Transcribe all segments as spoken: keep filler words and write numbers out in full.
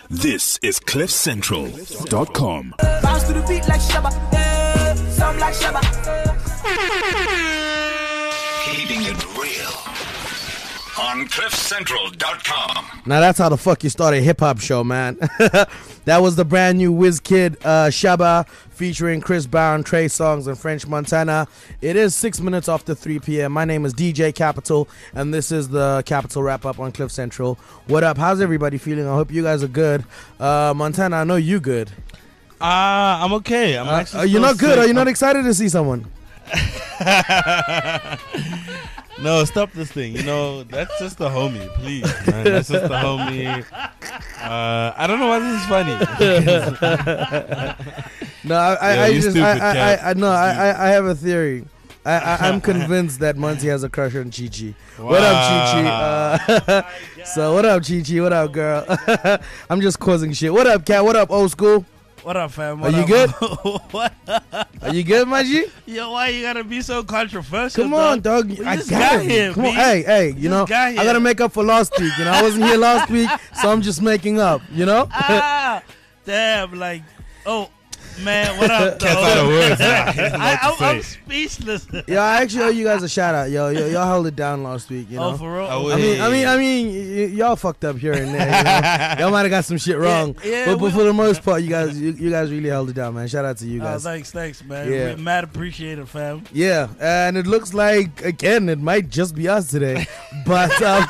This is cliff central dot com. Bounce to the beat like Shabba, yeah, some like Shabba. Keeping it real on cliff central dot com. Now that's how the fuck you start a hip hop show, man. That was the brand new WizKid uh, Shabba featuring Chris Brown, Trey Songz, and French Montana. It is six minutes after three p.m. My name is D J Capital, and this is the Capital Wrap Up on Cliff Central. What up? How's everybody feeling? I hope you guys are good. Uh, Montana, I know you good. Uh, I'm okay. I'm Uh, actually are you still not good? sick. Are you not excited to see someone? No, stop this thing. You know, that's just the homie, please, man. That's just the homie. Uh, I don't know why this is funny. No, I, I, Yeah, I you just, stupid I, I, cat. I, I, no, I, I, I have a theory. I, I, I'm convinced that Monty has a crush on Chi Chi. What up, Chi Chi? Uh, so, what up, Chi Chi? What up, girl? I'm just causing shit. What up, cat? What up, old school? What up, fam? Are What you up? good? What? Are you good, my G? Yo, why you gotta be so controversial? Come on, dog. We I just got got it. here, Come on, B. hey, hey. You Just know, got I here. gotta make up for last week. You know, I wasn't here last week, so I'm just making up. You know. Ah, damn, like, oh, man, what up, Cat's out of though? words. I, I'm, I'm speechless. Yo, I actually owe you guys a shout out. Yo, yo y'all held it down last week. You know. Oh, for real? I I mean, I mean, I mean, y- y'all fucked up here and there. You know? Y'all might have got some shit wrong, Yeah, yeah, but, but we- for the most part, you guys, you, you guys really held it down, man. Shout out to you Oh, guys. thanks, thanks, man. Yeah. We mad appreciated, fam. Yeah, and it looks like again it might just be us today, but um,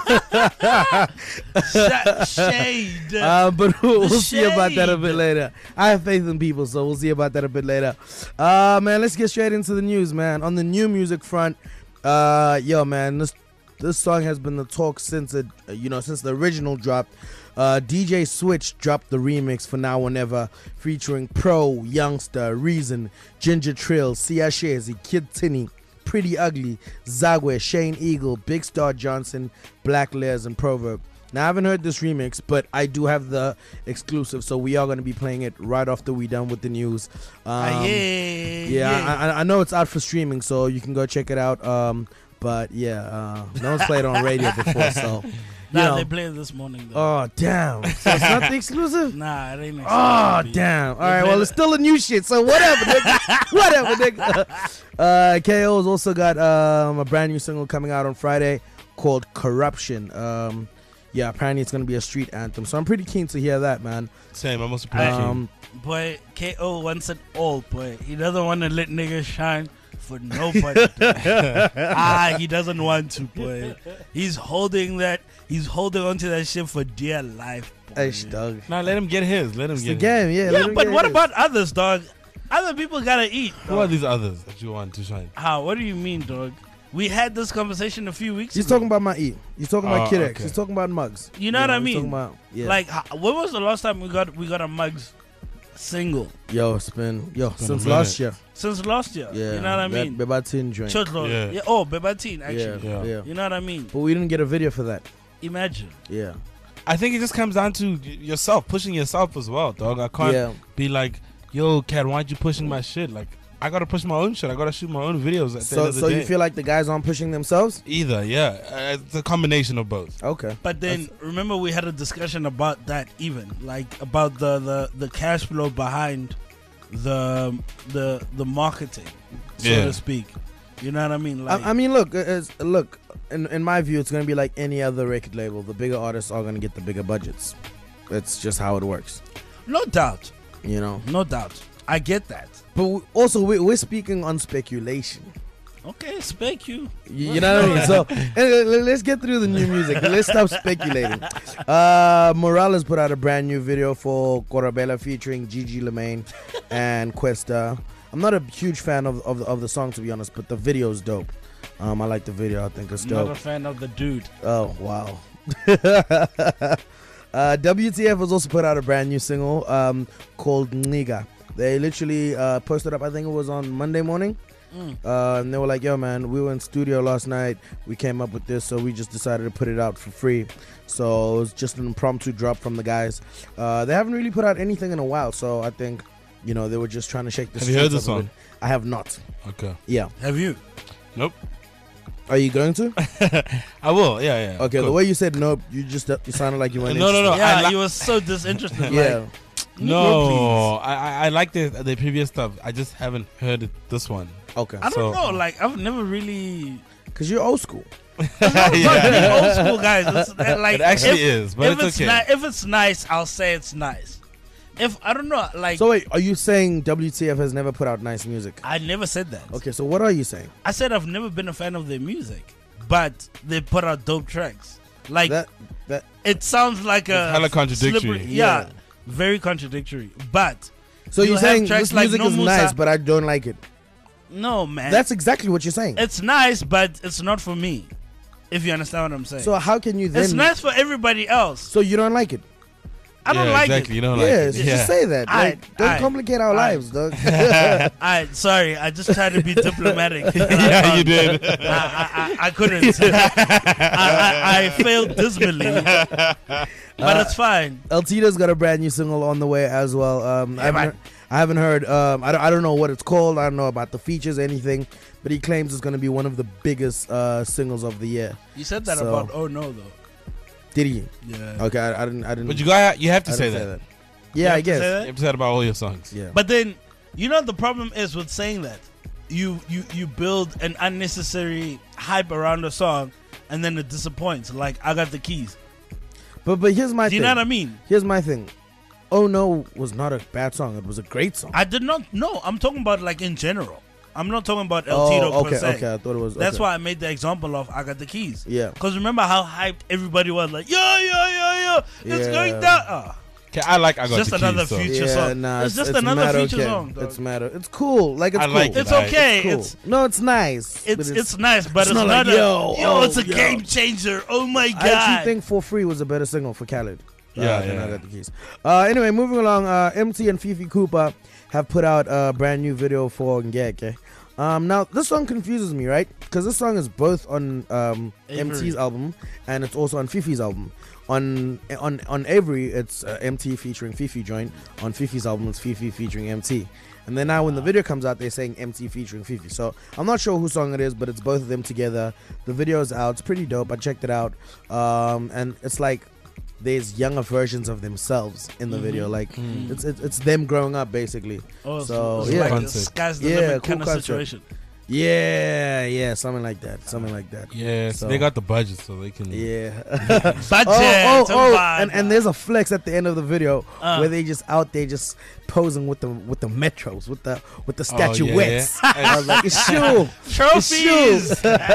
Sh- shade. uh, but we'll, The we'll see about that a bit shade. later. I have faith in people, so we'll see about that a bit later. Uh, man, let's get straight into the news, man. On the new music front, uh, yo, man, this this song has been the talk since it, uh, you know, since the original dropped. Uh, D J Switch dropped the remix for Now or Never, featuring Pro, Youngster, Reason, Ginger Trill, Siashezi, Kid Tinny, Pretty Ugly, Zagwe, Shane Eagle, Big Star Johnson, Black Layers, and Proverb. Now, I haven't heard this remix, but I do have the exclusive, so we are going to be playing it right after we done with the news. Um, Ah, yeah, yeah, I, I- I know it's out for streaming, so you can go check it out. Um, but yeah, uh, no one's played it on radio before, so you Nah, know. they played this morning, though. Oh damn! So it's not the exclusive. Nah, it ain't Oh exclusive, B. damn! All They right, played well it- it's still a new shit, so whatever, nigga. Whatever, nigga. Uh, K O's also got um, a brand new single coming out on Friday called "Corruption." Um, yeah, apparently it's gonna be a street anthem, so I'm pretty keen to hear that, man. Same. I'm also pretty keen. Um, Boy, K O wants it all, boy. He doesn't want to let niggas shine for nobody. ah, he doesn't want to, boy. He's holding that. He's holding on to that shit for dear life, boy. Hey, dog. Now let him get his. Let him It's the get his. game, yeah. Yeah, let him but get what his. about others, dog? Other people gotta eat. Who are Dog. these others that you want to shine? How? What do you mean, dog? We had this conversation a few weeks He's ago. talking about my E. He's talking about Oh, Kid X. okay. He's talking about Muggs. You know what I he's mean? Talking about, yeah. Like, how, when was the last time we got we got a Muggs single? yo, it's been yo been since a last minute. year. Since last year. Yeah, You know what I mean? That Bebatin joint. Chotlo. Yeah. Yeah. Oh, Bebatin, Yeah, actually. yeah, Yeah. You know what I mean? But we didn't get a video for that. Imagine. Yeah, I think it just comes down to y- yourself, pushing yourself as well, dog. I can't yeah. be like, yo, cat, why aren't you pushing my shit? Like, I gotta push my own shit. I gotta shoot my own videos at the end So, of the so day. you feel like the guys aren't pushing themselves? Either, yeah. Uh, it's a combination of both. Okay. But then remember we had a discussion about that even like about the, the, the cash flow behind the the the marketing, so Yeah. to speak. You know what I mean? Like I, I mean, look, it's, look. In in my view, it's gonna be like any other record label. The bigger artists are gonna get the bigger budgets. It's just how it works, no doubt, you know. no doubt. I get that. But we, also, we, we're speaking on speculation. Okay, spec you. You, you know what I mean? So anyway, le- let's get through the new music. Let's stop speculating. Uh, Morales put out a brand new video for Corabella featuring Gigi Lemaine and Questa. I'm not a huge fan of of the, of the song, to be honest, but the video's dope. Um, I like the video. I think it's Not dope. a fan of the dude. Oh wow. uh, W T F has also put out a brand new single um, called Niga. They literally uh, posted up, I think it was on Monday morning. Mm. Uh, and they were like, yo, man, we were in studio last night. We came up with this, so we just decided to put it out for free. So it was just an impromptu drop from the guys. Uh, they haven't really put out anything in a while, so I think, you know, they were just trying to shake the Have you heard streets the up a song? bit. I have not. Okay. Yeah. Have you? Nope. Are you going to? I will. Yeah, yeah. Okay, of the course. way you said no, you just you sounded like you weren't. No, no, no. interested. I Yeah, li- he was so disinterested. Yeah. Like, No, I I, I like the the previous stuff. I just haven't heard it, this one. Okay. I don't So- know. Like, I've never really. Because you're old school. yeah. Old school guys. It's, uh, like, It actually if, is, but if it's okay. ni- if it's nice, I'll say it's nice. If I don't know, like, So wait, are you saying W T F has never put out nice music? I never said that. Okay, so what are you saying? I said I've never been a fan of their music, but they put out dope tracks. Like, That that it sounds like a hella contradictory. slippery- yeah, Yeah. very contradictory. But so You you're have saying tracks this like music No is Musa- nice, but I don't like it. no, man, That's exactly what you're saying. it's nice, but it's not for me. If you understand what I'm saying. So how can you then? it's nice for everybody else. So you don't like it? I don't yeah, like exactly. You it. don't yeah, like it. so Yeah. just say that. Aight, Like, don't aight, complicate our aight. lives, dog. I sorry, I just tried to be diplomatic. yeah, you did. I, I, I, I couldn't. I, I, I failed dismally, but it's fine. El Tito's got a brand new single on the way as well. Um, I Yeah, haven't, man. I haven't heard. Um, I don't, I don't know what it's called. I don't know about the features, anything. But he claims it's going to be one of the biggest uh, singles of the year. You said that So- about oh no though. Did he? Yeah. Okay, I, I didn't. I didn't. But you got you have to I say didn't that. Yeah, I have to say guess. that? You have to say that about all your songs. Yeah. But then, you know, the problem is with saying that you you you build an unnecessary hype around a song, and then it disappoints. Like I got the keys. But but here's my Do you thing. know what I mean? Here's my thing. Oh no was not a bad song. It was a great song. I did not. No, I'm talking about like in general. I'm not talking about El oh, Tito okay, per se. okay. I thought it was. That's okay. why I made the example of I got the keys. Yeah. Because remember how hyped everybody was, like, yeah, yeah, yeah, yeah, it's Yeah. going down. Ah, Okay, I like I got just the another keys, so. future Yeah, song. nah, it's just another mad feature okay. song. dog. It's matter. It's cool. Like it's I cool. like it. It's Alright, okay. Cool. It's no, it's nice. but it's it's nice, but it's it's, not not, like, a yo, yo. oh, It's a yo. game changer. Oh my god! I actually think For Free was a better single for Khaled. Yeah, uh, than yeah. I Got the Keys. Uh, anyway, moving along. Uh, M T and Fifi Cooper have put out a brand new video for Ngeke. Um, now this song confuses me, right? Because this song is both on um, Avery. M T's album and it's also on Fifi's album. On on on Avery, it's uh, M T featuring Fifi joint. On Fifi's album, it's Fifi featuring M T. And then now when the video comes out, they're saying M T featuring Fifi. So I'm not sure whose song it is, but it's both of them together. The video is out. It's pretty dope. I checked it out. Um, and it's like there's younger versions of themselves in the video. Like it's, it's it's them growing up basically. Oh, So, it's yeah. like a Concept. sky's the Yeah, limit cool kind of concept. situation. Yeah, yeah, something like that. Something like that. Yeah, So- they got the budget, so they can. Yeah. Budget, oh, oh, oh. bad. And, and there's a flex at the end of the video Uh. where they just out there just posing with the with the metros, with the with the Oh, yeah, statuettes. yeah. I was like, it's true. Trophies.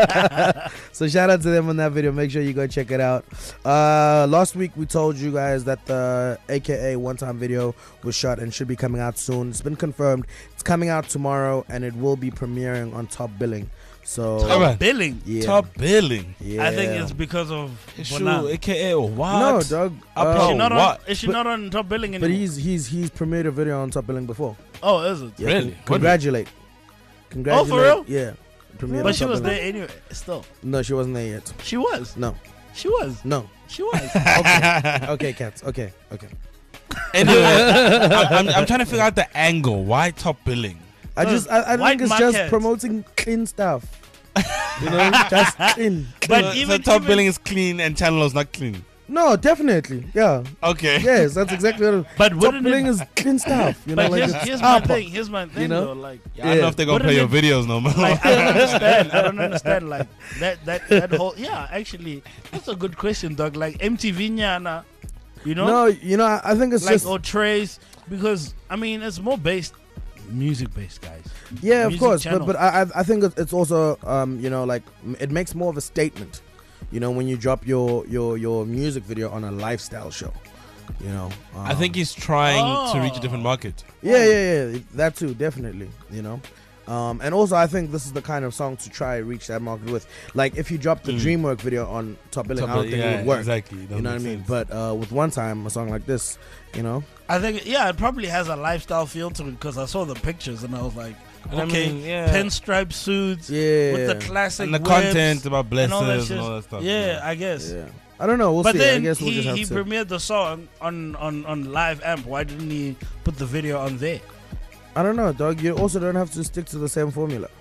So shout out to them on that video. Make sure you go check it out. Uh, last week we told you guys that the A K A One Time video was shot and should be coming out soon. It's been confirmed. It's coming out tomorrow and it will be premiering on Top Billing. So Top Alright. Billing. yeah, Top billing. yeah. I think it's because of Issue, Bonang. A K A or what? no, dog. Up Uh, Is she Oh, not on? what? Is she But- not on top billing but anymore? he's he's he's premiered a video on Top Billing before. oh, is it? Yeah, Really? con- congratulate. Congratulate. real? Yeah. Premiered on But she Top was Billing. there anyway. Still, No, she wasn't there yet. she was. No, She was. no. She was. Okay, cats. Okay, okay. Anyway, I, I'm, I'm trying to figure out the angle. Why top billing? I Uh, just I, I white think it's just market. promoting clean stuff. You know, just clean. But so, even- so top even- billing is clean and channel is not clean. No, definitely. Yeah. Okay. Yes, that's exactly what it is. But Top wouldn't billing it, is clean stuff. You know, but like here's, it's here's my upper. thing. Here's my thing. You know? Though, like, I don't know if they're gonna Wouldn't play your it- videos no more. like I don't understand. I don't understand. Like that. That. That whole. Yeah, actually, that's a good question, dog. Like M T V Nyana, you know, No, you know, I, I think it's like just or Trace, because I mean, it's more based, music based, guys. yeah, of music course. channel. But but I I I think it's also um you know like m- it makes more of a statement. You know, when you drop your your your music video on a lifestyle show. You know, um, I think he's trying to reach a Oh. different market. Yeah, yeah, yeah. That too, definitely. You know. Um, and also, I think this is the kind of song to try reach that market with. Like, if you drop the Mm. DreamWork video on Top Billing, Top I don't bill- think yeah, it would work. Exactly. It You doesn't know what I make mean? sense. But uh, with One Time, a song like this, you know, I think yeah, it probably has a lifestyle feel to it because I saw the pictures and I was like, And I okay, mean, yeah. pinstripe suits yeah, with the classic and the whips content about and all that blessings shit. and all that stuff. Yeah, I guess. yeah. I don't know. We'll but see. I then guess we'll he, just have he to. premiered the song on, on, on Live Amp. Why didn't he put the video on there? I don't know, dog. You also don't have to stick to the same formula.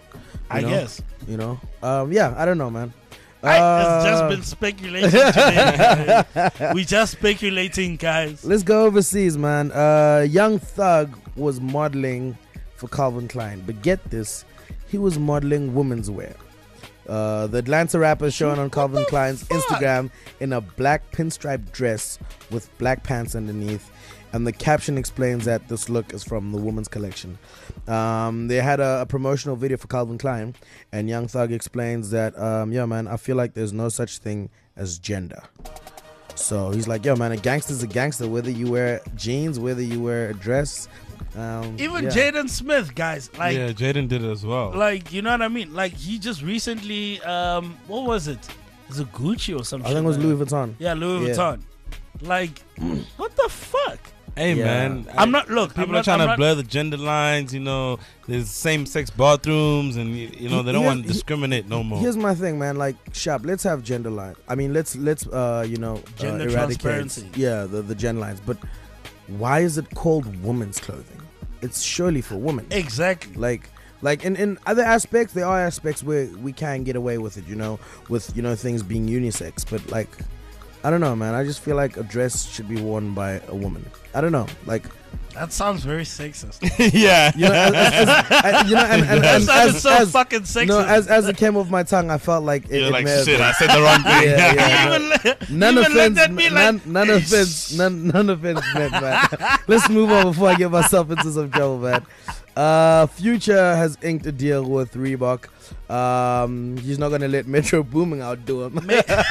I know? guess. You know, um, yeah, I don't know, man. I, Uh, it's just been speculation today. guys. We just speculating, guys. Let's go overseas, man. Uh, Young Thug was modeling for Calvin Klein, but get this, he was modeling women's wear. Uh, the Atlanta rapper is shown on Calvin Klein's fuck? Instagram in a black pinstripe dress with black pants underneath, and the caption explains that this look is from the women's collection. Um, they had a, a promotional video for Calvin Klein, and Young Thug explains that, um, yeah, man, I feel like there's no such thing as gender. So he's like, yo, man, a gangster's a gangster, whether you wear jeans, whether you wear a dress. Um, Even yeah. Jaden Smith, guys, like, yeah, Jaden did it as well. like you know what I mean? Like he just recently, um, what was it? Is it Gucci or something? I think it was Louis Vuitton. Yeah, Louis Yeah. Vuitton. Like, what the fuck? Hey Yeah. man, I'm not. Look, People I'm are not, trying I'm to not- blur the gender lines. You know, there's same-sex bathrooms, and you you know they don't Here's- want to discriminate no more. Here's my thing, man. Like, Sharp, let's have gender line. I mean, let's let's uh, you know, Gender uh, eradicate, transparency. yeah, the the gen lines. But why is it called women's clothing? It's surely for women. Exactly. Like, like in in other aspects, there are aspects where we can get away with it. You know, with you know things being unisex. But like, I don't know, man. I just feel like a dress should be worn by a woman. I don't know, like. That sounds very sexist. yeah, You know, as, as, as, you know, and, and, That and sounded as, so as, fucking sexist. no, as as it came off my tongue, I felt like it, you're it like may have shit. been- I said the wrong thing. Yeah, yeah, no. even let- None even offense, looked at me none, like, none offense, none, none offense meant, man. Let's move on before I get myself into some trouble, man. Uh, Future has inked a deal with Reebok. Um, he's not gonna let Metro Booming outdo him.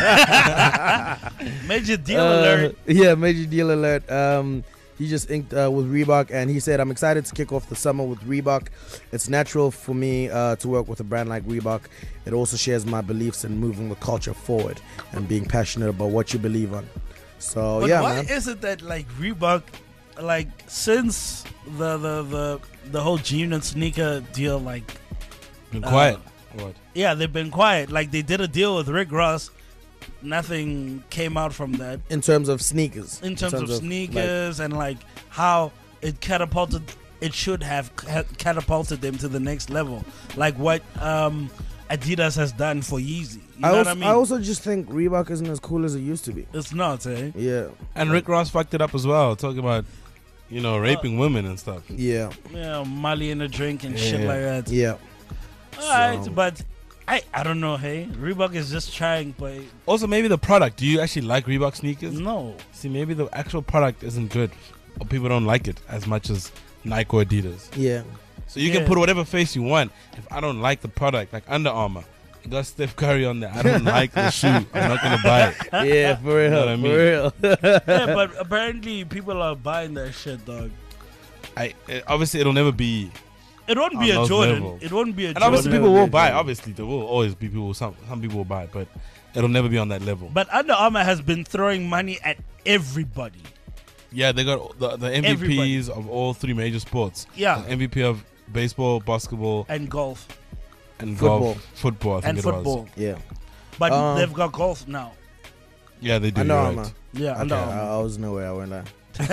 Major deal Uh, alert. Yeah, major deal alert. Um, he just inked uh, with Reebok, and he said, "I'm excited to kick off the summer with Reebok. It's natural for me uh, to work with a brand like Reebok. It also shares my beliefs in moving the culture forward and being passionate about what you believe on." So But yeah, why man. is it that like Reebok, like since the the the the whole jean and sneaker deal, like Been Uh, quiet. What? yeah, they've been quiet. Like they did a deal with Rick Ross, nothing came out from that In terms of sneakers, in terms, of, like, sneakers and like how it catapulted. It should have ca- catapulted them to the next level, like what um, Adidas has done for Yeezy. You I know also, what I mean? I also just think Reebok isn't as cool as it used to be. it's not, eh? Yeah, And Rick Ross fucked it up as well, talking about, you know, raping women and stuff. yeah, Yeah, Molly in a drink and shit Yeah. like that. yeah. Alright, So- but I I don't know. Hey, Reebok is just trying, but Also, maybe the product. Do you actually like Reebok sneakers? no. See, maybe the actual product isn't good, or people don't like it as much as Nike or Adidas. Yeah, So you Yeah. can put whatever face you want. If I don't like the product, like Under Armour, it got Steph Curry on there. I don't like the shoe. I'm not gonna buy it. yeah, for real, know what I mean? for real. Yeah, but apparently people are buying that shit, dog. I it, obviously it'll never be, It won't be On a those Jordan. levels. It won't be a and Jordan. obviously never people be will a buy. it. Jordan. Obviously there will always be people. Some some people will buy it, but it'll never be on that level. But Under Armour has been throwing money at everybody. Yeah, they got the, the M V Ps Everybody. of all three major sports. Yeah. The M V P of baseball, basketball, And golf. and Football. golf, football. I think And it football. was. Yeah, But Um, they've got golf now. Yeah, they do. Under you're Armour. right. Yeah, Okay, Under I, Armour. I was nowhere. I went there.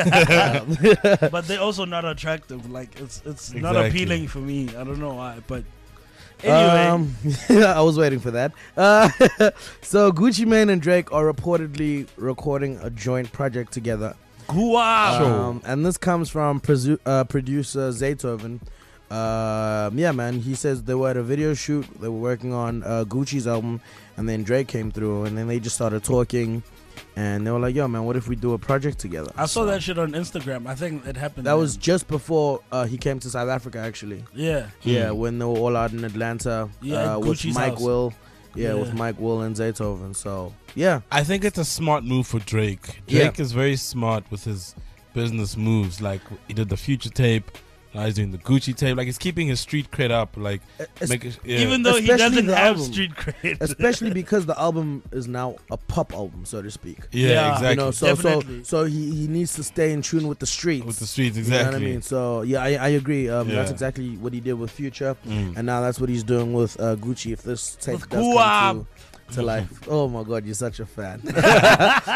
But they're also not attractive. Like it's it's not Exactly. appealing for me. I don't know why. But anyway, Um, I was waiting for that. Uh, so Gucci Mane and Drake are reportedly recording a joint project together. Gua. Um, and this comes from presu- uh, producer Zaytoven. Um, yeah, man. He says they were at a video shoot. They were working on uh, Gucci's album, and then Drake came through, and then they just started talking, and they were like, "Yo, man, what if we do a project together?" I saw So that shit on Instagram. I think it happened. That then. was just before uh, he came to South Africa, actually. yeah. Yeah, when they were all out in Atlanta Yeah, uh, at with Gucci's Mike house. Will. Yeah, with Yeah. Mike Will and Zaytoven. So, yeah. I think it's a smart move for Drake. Yeah. Drake is very smart with his business moves. Like he did the Future tape. Now he's doing the Gucci tape. Like he's keeping his street cred up. Like Es- make it, yeah. Even though he Especially doesn't the have album. street cred. Especially because the album is now a pop album, so to speak. yeah, Yeah. exactly. You know, so so Definitely. so he, he needs to stay in tune with the streets. with the streets, You know what I exactly. mean? So yeah, I, I agree. Um, That's Yeah. exactly what he did with Future, Mm. and now that's what he's doing with uh, Gucci. If this tape With does Guap. come to, to life, oh my God, you're such a fan.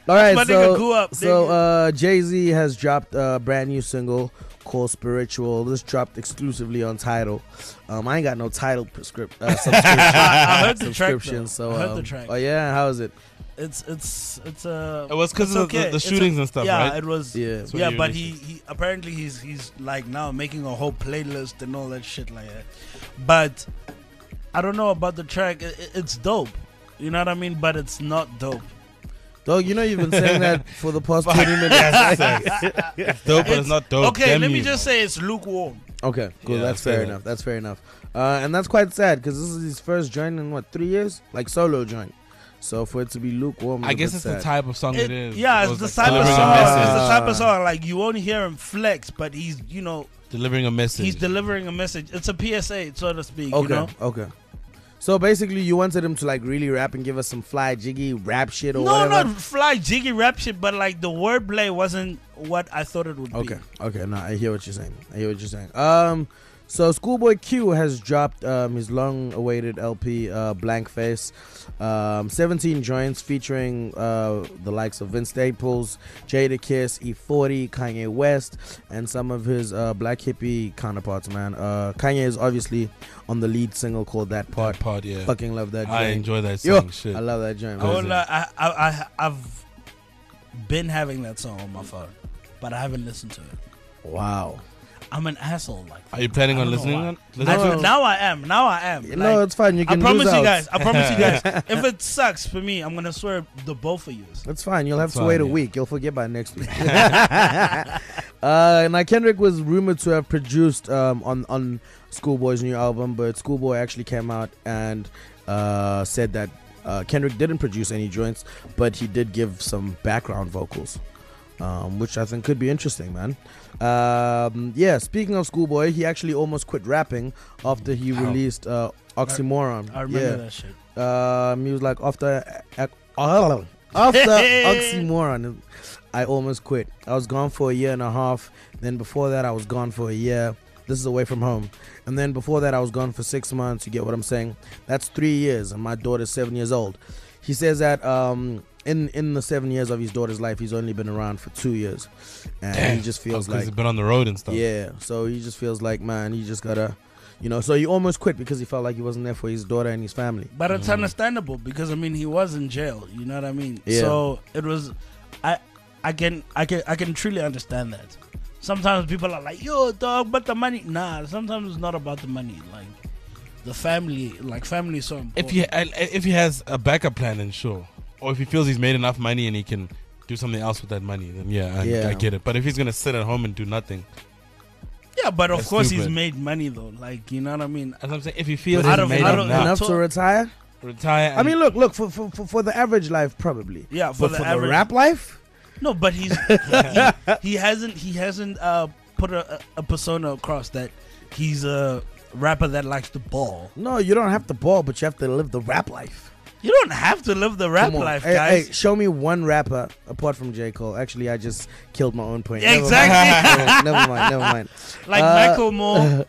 All right, My so nigga grew up, so nigga. uh, Jay Z has dropped a brand new single called "Spiritual." This dropped exclusively on Tidal. Um, I ain't got no Tidal prescript uh, subscription. I heard the track, subscription, though. so I heard um, the track. Oh yeah, how is it? It's it's it's uh It was 'cause it's of the- okay. the It's shootings a- and stuff, yeah, right? it was. Yeah. Yeah, That's what you but he, released. he apparently he's he's like now making a whole playlist and all that shit like that. But I don't know about the track. It, it- it's dope. You know what I mean? But it's not dope. Dog, you know you've been saying that for the past twenty minutes. It's dope, but it's not dope. Okay, Damn let me you. just say it's lukewarm. Okay, cool. Yeah, that's fair fair enough. enough. That's fair enough. Uh, and that's quite sad because this is his first joint in what three years, like solo joint. So for it to be lukewarm, is I a guess bit it's the sad. type of song It- it is. yeah, It it's was the like type of delivering song. a It's message. the type of song like you won't hear him flex, but he's you know Delivering a message. he's delivering a message. It's a P S A, so to speak. Okay, You know? okay. So basically, you wanted him to like really rap and give us some fly jiggy rap shit or No, whatever. not fly jiggy rap shit, but like the wordplay wasn't what I thought it would Okay, be. okay. No, I hear what you're saying. I hear what you're saying. Um, so Schoolboy Q has dropped um his long-awaited L P, uh, Blank Face. Um, seventeen joints featuring uh the likes of Vince Staples, Jada Kiss, E forty, Kanye West, and some of his uh black hippie counterparts. Man, uh, Kanye is obviously on the lead single called "That Part." That part, yeah. Fucking love that. I joint. enjoy that Yo, song. Shit. I love that joint. I man. would, uh, I, I, I, I've been having that song on my phone, but I haven't listened to it. Wow. I'm an asshole. Like, Are you planning I on don't know listening? why. on- I listening? feel- now I am. Now I am. no, Like, it's fine. You I can promise lose you out. guys. I promise you guys. If it sucks for me, I'm gonna swear the both of you. That's fine. You'll have That's to fine, wait a yeah. week. You'll forget by next week. uh, now Kendrick was rumored to have produced um, on on Schoolboy's new album, but Schoolboy actually came out and uh, said that uh, Kendrick didn't produce any joints, but he did give some background vocals, um, which I think could be interesting, man. Um, yeah. Speaking of Schoolboy, he actually almost quit rapping after he How? released uh, Oxymoron. I remember yeah. that shit. Um, he was like after uh, after Oxymoron, I almost quit. I was gone for a year and a half. Then before that, I was gone for a year. This is away from home. And then before that, I was gone for six months. You get what I'm saying? That's three years, and my daughter's seven years old. He says that um, in in the seven years of his daughter's life, he's only been around for two years, and Damn. he just feels Oh, 'cause like he's been on the road and stuff. yeah. So he just feels like, man, he just gotta, you know. So he almost quit because he felt like he wasn't there for his daughter and his family. But it's Mm. understandable because I mean he was in jail. You know what I mean? Yeah. So it was, I, I can, I can, I can truly understand that. Sometimes people are like, "Yo, dog, but the money." Nah, sometimes it's not about the money. Like the family, like family is so important. If he uh, if he has a backup plan, then sure. Or if he feels he's made enough money and he can do something else with that money, then yeah, I, Yeah. I get it. But if he's gonna sit at home and do nothing, yeah, but of That's course he's stupid. made money though. Like you know what I mean? as I'm saying, if he feels But he's out of- made out up of- now, Enough to- to retire? retire. I mean, look, look for for, for, for the average life, probably. Yeah, for But the for average. the rap life, No, but he's he, he hasn't he hasn't uh, put a, a persona across that he's a rapper that likes to ball. no, you don't have to ball, but you have to live the rap life. You don't have to live the rap Come on. life, Hey, guys. hey, show me one rapper apart from J. Cole. Actually, I just killed my own point. Exactly. Never mind. Never mind. Never mind. Like Uh, Michael Moore.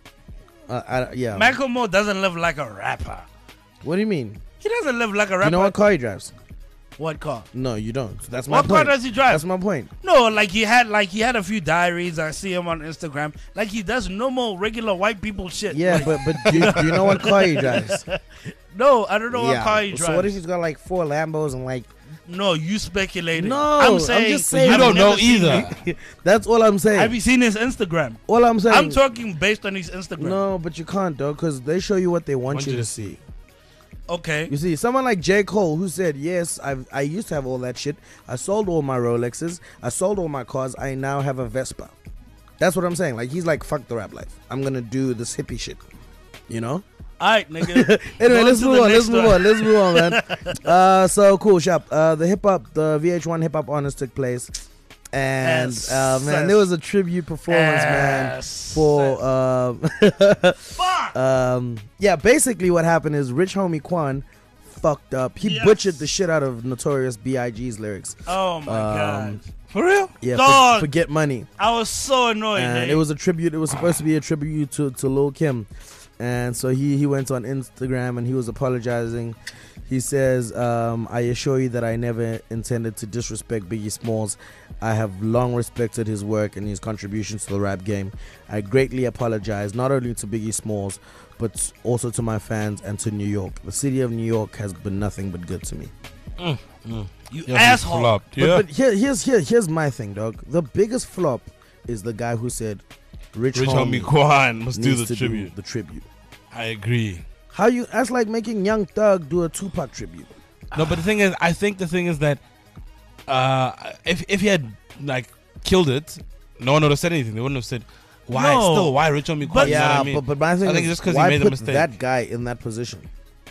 Uh, I, yeah. Michael Moore doesn't live like a rapper. What do you mean? He doesn't live like a rapper. You know what car he drives? What car? No, you don't. That's my What car point. does he drive? That's my point. No, like he had like he had a few diaries. I see him on Instagram. Like he does normal regular white people shit. Yeah, Like, but but do you, do you know what car he drives? no, I don't know what yeah. car he drives. So what if he's got like four Lambos and like? No, you speculating. No, I'm I'm saying just saying- you I've don't know never seen either. him. That's all I'm saying. Have you seen his Instagram? all I'm saying. I'm talking based on his Instagram. No, but you can't though, because they show you what they want, Want you you to to see. Okay. You see, someone like J. Cole who said, yes, I've, I used to have all that shit. I sold all my Rolexes. I sold all my cars. I now have a Vespa. That's what I'm saying. Like, he's like, fuck the rap life. I'm going to do this hippie shit. You know? All right, nigga. Anyway, Go let's to move the on. Let's next move one. on. Let's move on, man. Uh, so, cool, Shop. Uh, the hip hop, the V H one Hip Hop Honors took place. And, Yes. uh, man, there was a tribute performance, man. Yes. For um, Fuck. um yeah, basically what happened is Rich Homie Quan fucked up. He Yes. butchered the shit out of Notorious B I G's lyrics. Oh my Um, god. for real. Yeah, Dog. for, for Get Money. I was so annoyed. And eh? it was a tribute. It was supposed to be a tribute to, to Lil Kim. And so he, he went on Instagram and he was apologizing. He says, um, I assure you that I never intended to disrespect Biggie Smalls. I have long respected his work and his contributions to the rap game. I greatly apologize, not only to Biggie Smalls, but also to my fans and to New York. The city of New York has been nothing but good to me. Mm, mm. You Yeah, he asshole. flopped, But, yeah. but here, here's, here, here's my thing, dog. The biggest flop is the guy who said, Rich, Rich Homie Homie Quan must do needs the to tribute. do the tribute. I agree. How you? That's like making Young Thug do a Tupac tribute. No, but the thing is, I think the thing is that uh, if if he had like killed it, no one would have said anything. They wouldn't have said why No. still why Rich Homie Quan. But- You know what Yeah, I mean? but, but my thing I think is, just 'cause he why made the put mistake. that guy in that position?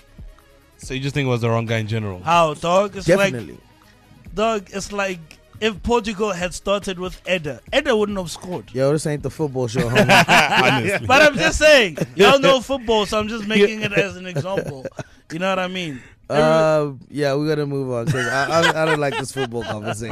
So you just think it was the wrong guy in general? How, dog? It's like, Definitely. dog, it's like if Portugal had started with Eder, Eder wouldn't have scored. Yo, this ain't the football show, homie. Honestly. But I'm just saying, y'all know football, so I'm just making it as an example. You know what I mean? uh, yeah, we gotta move on because I, I I don't like this football conversation.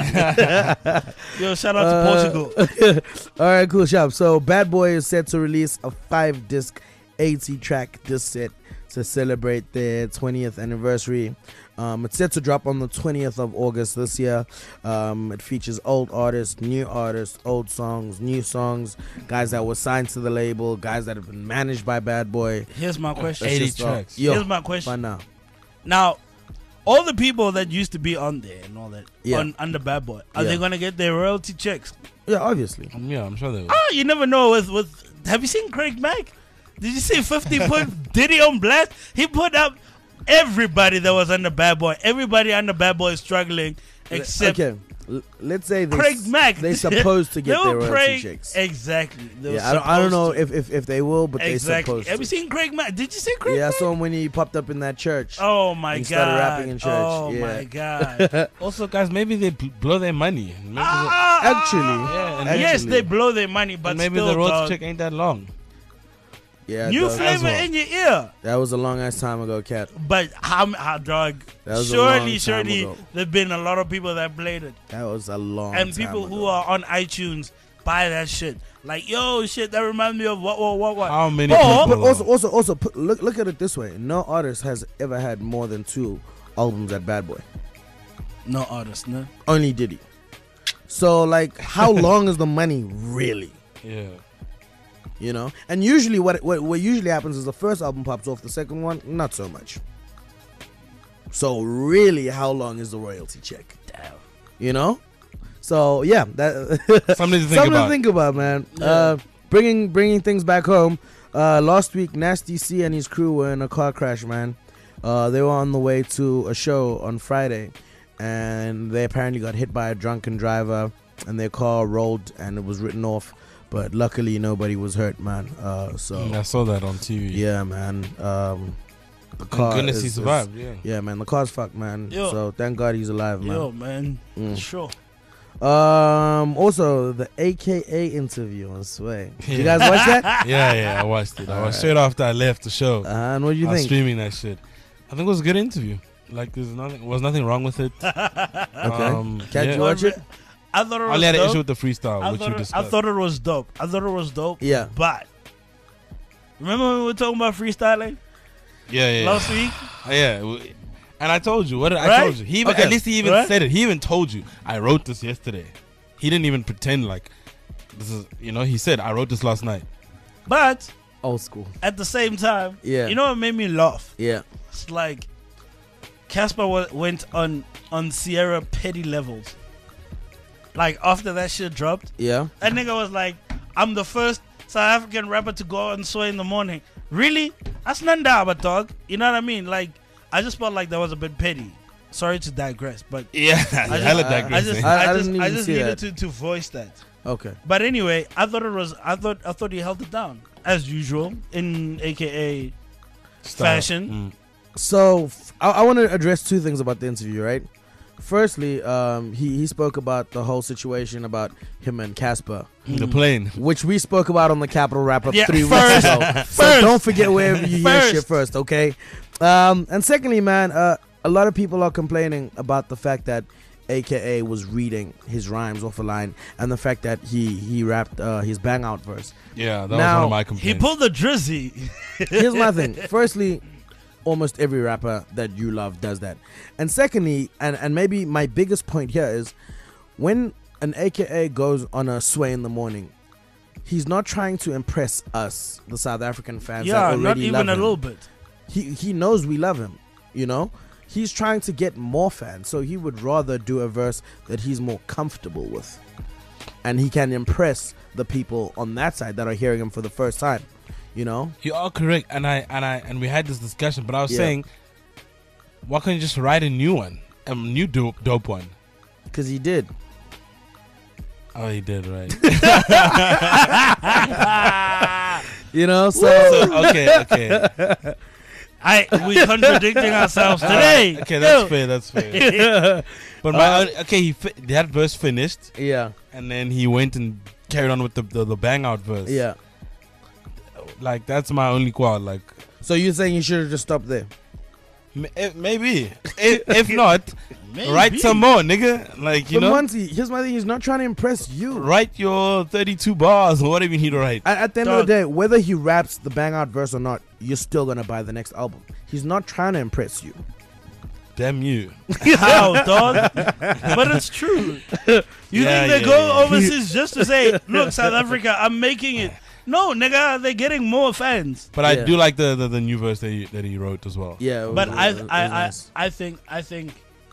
Yo, shout out to Uh, Portugal. All right, cool, shop. So, Bad Boy is set to release a five-disc, eighty-track disc set to celebrate their twentieth anniversary. Um, it's set to drop on the twentieth of August this year. Um, it features old artists, new artists, old songs, new songs, guys that were signed to the label, guys that have been managed by Bad Boy. Here's my question. Let's eighty just start. tracks. Yo, Here's my question. fun now. Now, all the people that used to be on there and all that, Yeah. on under Bad Boy, are Yeah. they gonna get their royalty checks? Yeah, obviously. Um, yeah, I'm sure they will. Ah, you never know. With with, have you seen Craig Mack? Did you see fifty put Diddy on blast? He put up everybody that was under Bad Boy. Everybody under Bad Boy is struggling, except okay, l- let's say they Craig s- Mack. They're supposed to get They their were royalty praying- checks. Exactly. They were Yeah, I don't, I don't know supposed if, if, if they will, but to. they're exactly. supposed Have to. you seen Craig Mack? Did you see Craig Yeah, I Mack? saw him when he popped up in that church. Oh my He god! started rapping in church, Oh yeah. my god! Also, guys, maybe they bl- blow their money. Maybe the, Ah, Actually, yeah, and yes, actually. they blow their money, but and maybe still, the road dog, check ain't that long. Yeah, new dog, flavor well. in your ear. that was a long ass time ago, Cat. But how, how dog? That was a long Surely, time surely, ago. there've been a lot of people that played it, That was a long and time people ago. who are on iTunes buy that shit. Like, yo, shit, that reminds me of what, what, what, what. How many Or- people? But also, also, also, put, look look at it this way: no artist has ever had more than two albums at Bad Boy. No artist, no. Only Diddy. So, like, how long is the money really? yeah. You know, and usually what, what what usually happens is the first album pops off, the second one not so much. So really, how long is the royalty check? Damn. You know, so yeah, that Something to think something about. to think about, man. Uh, bringing bringing things back home. Uh, last week, Nasty C and his crew were in a car crash, man. Uh, they were on the way to a show on Friday, and they apparently got hit by a drunken driver, and their car rolled, and it was written off. But luckily, nobody was hurt, man. Uh, so Mm, I saw that on T V. yeah, man. Um, the Thank car goodness is- he is- survived. Yeah. yeah, man. The car's fucked, man. Yo. So thank God he's alive, man. Yo, man. Mm. Sure. Um. Also, the A K A interview on Sway. Did you Yeah. guys watch that? yeah, yeah, I watched it. I was Alright. straight after I left the show. Uh, and what do you I was think? streaming that shit. I think it was a good interview. Like, there's nothing, was nothing wrong with it. Okay. Um, Can't yeah. you watch it? I thought it I was only had an dope. issue with the freestyle, I which thought, you it, I discussed. thought it was dope. I thought it was dope. Yeah. But remember when we were talking about freestyling yeah, yeah, last week? yeah. yeah. w- And I told you. What did, I Right? told you. He even, Okay. At least he even Right? said it. He even told you. I wrote this yesterday. He didn't even pretend like this is. You know, he said I wrote this last night. But Old school. at the same time, Yeah. you know what made me laugh? Yeah. It's like Casper wa- went on on Sierra petty levels. Like after that shit dropped, Yeah. that nigga was like, "I'm the first South African rapper to go on Sway in the morning." Really? That's nanda, but dog. You know what I mean? Like, I just felt like that was a bit petty. Sorry to digress, but Yeah, I just, hella I- I digressing. just, I- I, I just, didn't I even just see needed that. to, to voice that. Okay. But anyway, I thought it was, I thought, I thought he held it down as usual in A K A Style. fashion. Mm. So f- I, I want to address two things about the interview, right? Firstly, um, he he spoke about the whole situation about him and Casper, The plane. which we spoke about on the Capital Wrap Up Yeah, three first. weeks ago. So First. don't forget wherever you hear First. shit first, okay? Um, and secondly, man, uh, a lot of people are complaining about the fact that A K A was reading his rhymes off a line, and the fact that he he rapped uh, his bang out verse. Yeah, that Now, was one of my He complaints. pulled the drizzy. Here's my thing. Firstly, almost every rapper that you love does that. And secondly, and, and maybe my biggest point here is when an A K A goes on a Sway in the Morning, he's not trying to impress us, the South African fans. Yeah, that already not even love a him. little bit. He he knows we love him, you know? He's trying to get more fans, so he would rather do a verse that he's more comfortable with. And he can impress the people on that side that are hearing him for the first time, you know? You are correct, and I and I and we had this discussion, but I was Yeah. saying, why can't you just write a new one, a new dope, dope one? Because he did. Oh, he did, right? You know, so... So, okay, okay, I we contradicting ourselves today. okay. That's Yo. fair. That's fair. But my Uh, own- okay, he fi- that verse finished, Yeah, and then he went and carried on with the the, the bang out verse. yeah. Like that's my only qual. Like So you're saying you should have just stopped there? m- eh, maybe if, if not, Maybe. write some more, nigga. Like you but know, Monty, here's my thing. He's not trying to impress you. write your thirty-two bars or whatever you need to write. At, at the end of Dog. the day, whether he raps the bang out verse or not, you're still gonna buy the next album. He's not trying to impress you. Damn you. How, dog? But it's true. You Yeah, think they yeah, go yeah. overseas just to say, look, South Africa, I'm making it. No, nigga, they're getting more fans. But I Yeah. do like the, the, the new verse that he, that he wrote as well. Yeah, it was- But it I, was- it was I, I, nice. I think, I think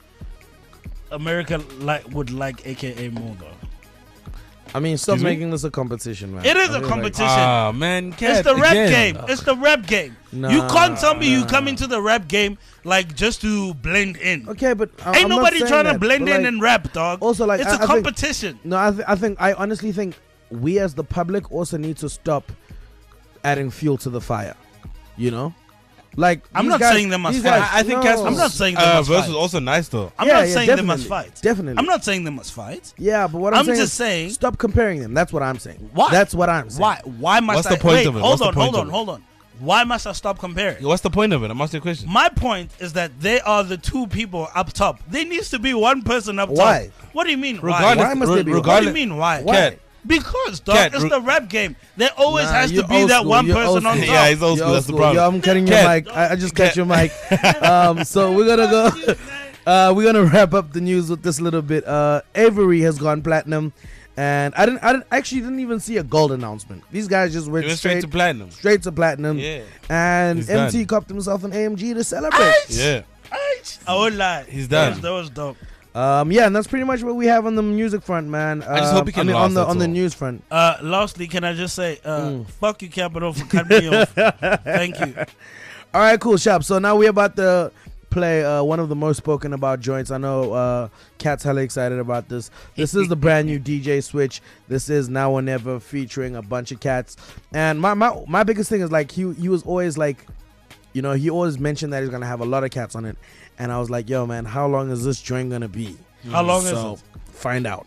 America like would like A K A more though. I mean, stop Excuse me? making this a competition, man. It is I a feel like- competition. Ah man, It's cat, the rap again. game. It's the rap game. Nah, you can't tell me you nah. come into the rap game like just to blend in. Okay, but I, Ain't I'm not nobody saying trying to that, blend but in like, and rap, dog. also, like, it's I- a I think- competition. No, I, th- I think I honestly think we as the public also need to stop adding fuel to the fire. You know, like I'm these not guys- saying they must these fight. guys- I, I think no. Casper's I'm not saying they uh, must verse fight. was also nice though. I'm Yeah, not yeah, saying they must definitely, fight. Definitely, I'm not saying they must fight. Yeah, but what I'm, I'm saying just is saying- stop comparing them. That's what I'm saying. Why? That's what I'm saying. Why? Why must What's I? the point wait, of it? hold What's the on, point hold of on, it? hold on. Why must I stop comparing? What's the point of it? I'm asking a question. My point is that they are the two people up top. There needs to be one person up Why? top. What do you mean? Regardless, why? Why must re- they be- What do regardless, you mean? Why? Why? Cat, Because, dog, Cat, it's re- the rap game. There always Nah, has to you're be old that school, one you're person old on school. top. Yeah, he's old Yo, school. That's the school. problem. Yo, I'm cutting your Cat. mic. I, I just cut your mic. Um, so we're gonna go. Uh, we're gonna wrap up the news with this little bit. Uh, Avery has gone platinum, and I didn't. I didn't actually didn't even see a gold announcement. These guys just went He went straight, straight to platinum. straight to platinum. Yeah, And He's M T done. copped himself an A M G to celebrate. yeah. I won't lie. He's That done. was, that was dope. Um, yeah, and that's pretty much what we have on the music front, man. I just hope he Um, can I mean, last, on the that's on the all. news front. Uh, lastly, can I just say, uh, Mm. fuck you, Capital, for cutting me off. Thank you. All right, cool, Shop. So now we're about to play uh, one of the most spoken about joints. I know uh, Cat's hella excited about this. This is the brand new D J Switch. This is Now or Never featuring a bunch of cats. And my my, my biggest thing is like he he was always like, you know, he always mentioned that he's gonna have a lot of cats on it. And I was like, yo, man, how long is this joint gonna be? How long so is it? find out.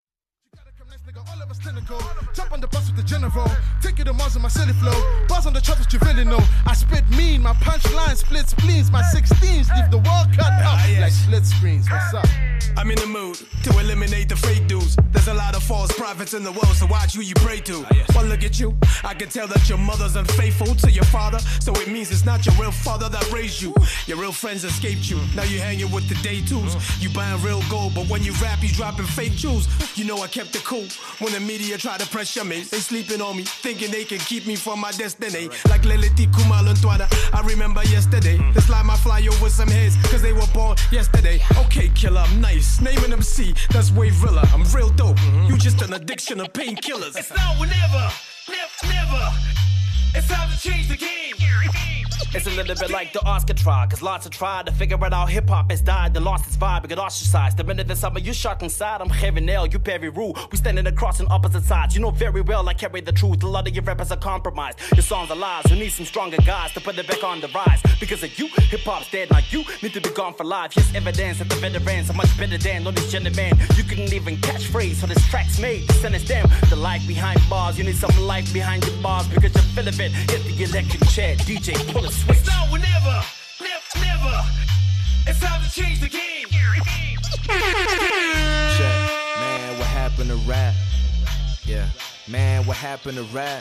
All of us cynical. Jump on the bus with the general. Take you to Mars in my silly flow. Buzz on the truck that you really know. I spit mean, my punchline split spleens. My sixteens leave the world cut up like split screens. What's up? I'm in the mood to eliminate the fake dudes. There's a lot of false prophets in the world, so watch who you pray to. Well, look at you. I can tell that your mother's unfaithful to your father, so it means it's not your real father that raised you. Your real friends escaped you. Now you're hanging with the day twos. You buying real gold, but when you rap, you dropping fake jewels. You know I kept it cool when the media try to pressure me. They sleeping on me, thinking they can keep me from my destiny. Like Leliti Kumalantwana, I remember yesterday. They slide my fly over some heads, cause they were born yesterday. Okay, killer, I'm nice. Naming them C, that's way realer. I'm real dope. You just an addiction of painkillers. It's now or never, never, never. It's time to change the game. It's a little bit like the Oscar trial, cause lots have tried to figure it out. Hip hop has died, they lost its vibe, it got ostracized. The minute that summer you shot inside, I'm Heavy Nail, you Perry Rue. We standing across on opposite sides. You know very well I carry the truth. A lot of your rappers are compromised. Your songs are lies. We need some stronger guys to put it back on the rise. Because of you, hip hop's dead. Now you need to be gone for life. Here's evidence that the veterans are much better than all these gentlemen. You couldn't even catchphrase, so this track's made. Just understand the life behind bars. You need some life behind your bars because you're full of it. Hit the electric chair, D J, pull a switch. It's now or never, never, never. It's time to change the game. Check. Man, what happened to rap? Yeah. Man, what happened to rap?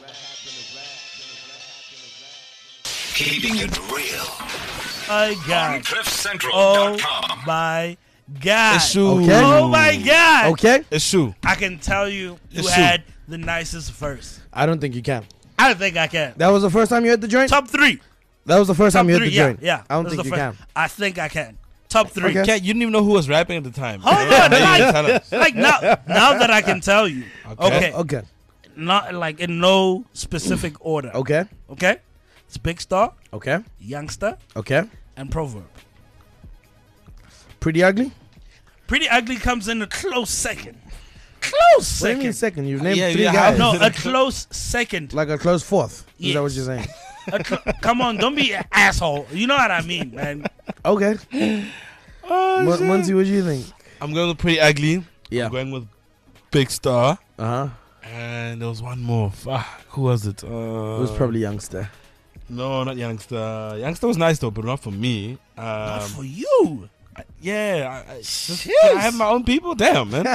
Keeping it real. I got On cliff central Oh dot com. my God. It's true. Okay. Oh my God. Okay. It's true. I can tell you, you It's had the nicest verse. I don't think you can. I don't think I can. That was the first time you heard the joint? Top three. That was the first Top time you heard three. the Yeah, joint? yeah. I don't That was think you the can. first- I think I can. Top three. Okay. Cat, you didn't even know who was rapping at the time. Hold on, Now you like- tell us. Like now, now that I can tell you. Okay. Okay. Okay. Not like in no specific order. Okay. Okay. It's Big Star, Okay. Youngster, Okay. and Proverb. Pretty ugly? Pretty Ugly comes in a close second. Close What do you second. mean second? You've named Yeah, three yeah, guys. how- No, a close second. Like a close fourth. Is Yes. that what you're saying? A cl- come on, don't be an asshole. You know what I mean, man. Okay. Oh, Mon- shit. Muncie, what do you think? I'm going with Pretty Ugly. Yeah. I'm going with Big Star. Uh huh. And there was one more. Fuck. Who was it? Uh, It was probably Youngster. No, not Youngster. Youngster was nice though, but not for me. Um, Not for you. yeah, I, I, just, Jeez. I have my own people. Damn, man. uh,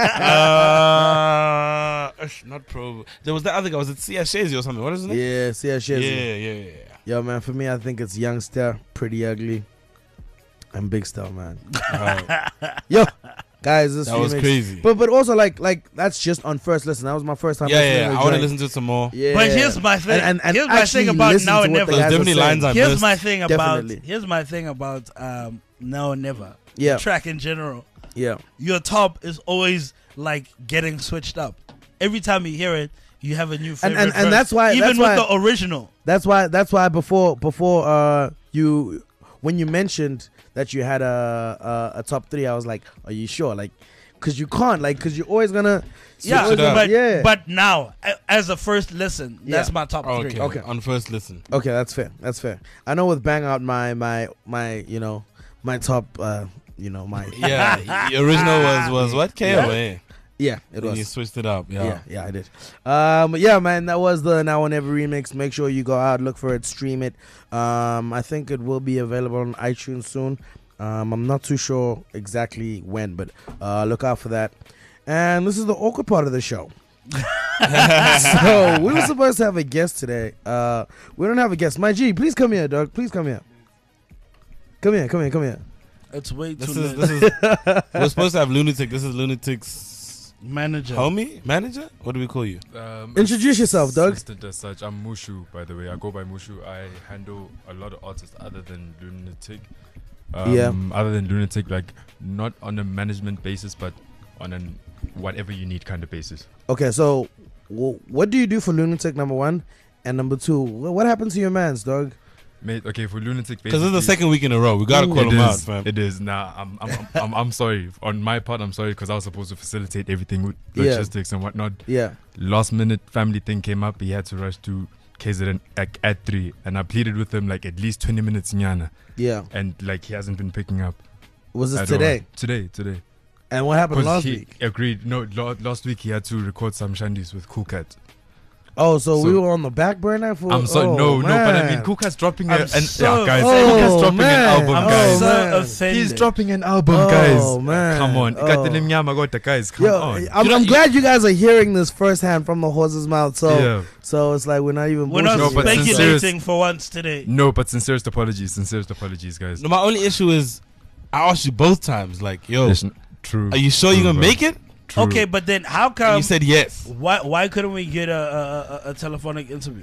ush, not Pro. There was that other guy. Was it Sia Shazy or something? What is his name? Yeah, see, I Yeah, shares it. yeah, yeah, yeah. Yo, man, for me, I think it's Youngster, Pretty Ugly, and Big Star, man. Alright. Yo, guys, this That was remix- crazy. But but also like like that's just on first listen. That was my first time. Yeah, listening yeah. to I the want to joint. listen to it some more. Yeah. But here's my thing. And, and, and here's my actually thing about listen Now to and what Never. the guys There's are definitely saying. lines I Here's missed. my thing about. Definitely. Here's my thing about um, Now and Never. Yeah. The track in general. Yeah. Your top is always like getting switched up. Every time you hear it, you have a new favorite. and- and verse. that's why- even that's with why- the original. That's why. That's why before before uh you when you mentioned that you had a a, a top three, I was like, are you sure? Like, cause you can't. Like, cause you're always gonna. Yeah, you're always it up. gonna- but yeah. but now a- as a first listen, that's Yeah. my top Oh, three. okay. Okay. On first listen. Okay, that's fair. That's fair. I know with Bang Out, my my my you know my top uh you know my Yeah. The original was was what? K O A. yeah it And you was. switched it up. Yeah. Yeah, yeah, I did. Um, but yeah, man, that was the Now and Ever remix. Make sure you go out, look for it, stream it. Um, I think it will be available on iTunes soon. Um, I'm not too sure exactly when, but uh, look out for that. And this is the awkward part of the show. So we were supposed to have a guest today. Uh, we don't have a guest. My G, please come here, dog. Please come here. Come here, come here, come here. It's way too This is late. this is. We're supposed to have Lunatic. This is Lunatic's Manager. homie manager. What do we call you? Um, Introduce yourself, dog. Assistant as such. I'm Mushu, by the way. I go by Mushu. I handle a lot of artists other than Lunatic. Um, Yeah. Other than Lunatic, like not on a management basis, but on an whatever you need kind of basis. Okay, so w- what do you do for Lunatic, number one? And number two, wh- what happened to your mans, dog? Mate, okay, for Lunatic, Because this is the basically- second week in a row. We gotta Ooh. call It him out, is. fam. It is. Nah, I'm, I'm, I'm, I'm, I'm sorry. On my part, I'm sorry because I was supposed to facilitate everything with Yeah. logistics and whatnot. Yeah. Last minute family thing came up. He had to rush to K Z N at, at three, and I pleaded with him like at least twenty minutes nyana, Yeah. and like he hasn't been picking up. Was this at all. today? Today, today. And what happened 'Cause last he week? agreed. No, lo- last week he had to record some shandies with Cool Cat. Oh, so, we So- were on the back burner for. I'm sorry, oh, no, no, but I mean, man. Cool Cat's dropping a, I'm an, so- yeah, guys. Oh, Cool Cat's dropping man. an album, I'm guys. so man. offended. He's dropping an album, Oh, guys. man. Come on, Oh. got the Limyama, got the guys. Come Yo, on. I'm, I'm glad you guys are hearing this firsthand from the horse's mouth. So, Yeah. so it's like we're not even. We're not No, but bullshitting. sincere- speculating for once today. No, but sincerest apologies, sincerest apologies, guys. No, my only issue is I asked you both times, like, yo, Listen, true. are you sure True, you're gonna bro. make it? True. Okay, but then how And come? you said yes. why why couldn't we get a a, a, a telephonic interview?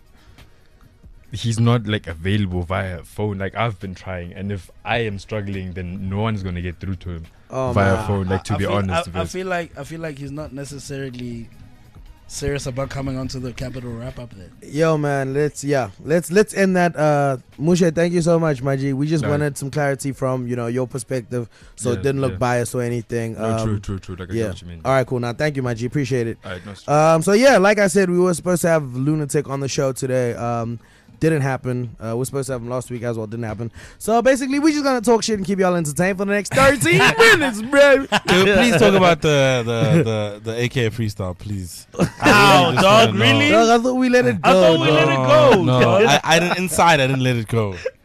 He's not like available via phone. Like I've been trying, and if I am struggling, then no one's gonna get through to him Oh, via man. phone. Like to I be feel, honest, I, I because- feel like I feel like he's not necessarily serious about coming onto the Capital wrap up. Then Yo, man, let's yeah, let's let's end that. Uh, Mushe, thank you so much, my G. We just No. wanted some clarity from you know your perspective, so it Yeah, didn't look yeah. biased or anything. no, Um, true, true, true. Like I yeah. get what you mean. All right, cool. Now, thank you, my G. Appreciate it. All right, no stress. Um, so yeah, like I said, we were supposed to have Lunatic on the show today. Um, didn't happen. Uh, we're supposed to have him last week as well. Didn't happen. So basically, we just gonna talk shit and keep y'all entertained for the next thirteen minutes, bro. Yo, please talk about the the the, the A K A freestyle, please. Ow, Just dog, wanna know. really? Dog, I thought we let it go. I thought we dog. let it go. No, dog. I, I didn't inside. I didn't let it go.